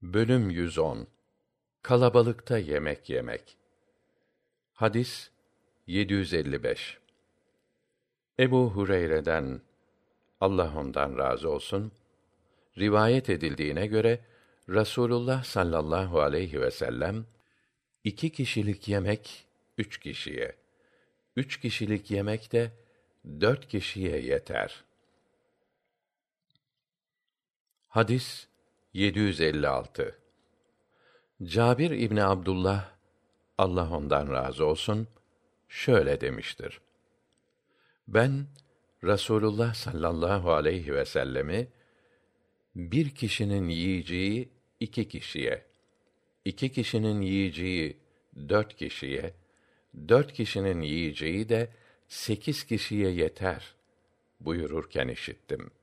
Bölüm 110. Kalabalıkta yemek yemek. Hadis 755. Ebu Hureyre'den, Allah ondan razı olsun, rivayet edildiğine göre Rasulullah sallallahu aleyhi ve sellem 2 kişilik yemek 3 kişiye, 3 kişilik yemek de 4 kişiye yeter. Hadis 756. Cabir İbni Abdullah, Allah ondan razı olsun, şöyle demiştir: Ben Rasulullah sallallahu aleyhi ve sellemi bir kişinin yiyeceği 2 kişiye, 2 kişinin yiyeceği 4 kişiye, 4 kişinin yiyeceği de 8 kişiye yeter buyururken işittim.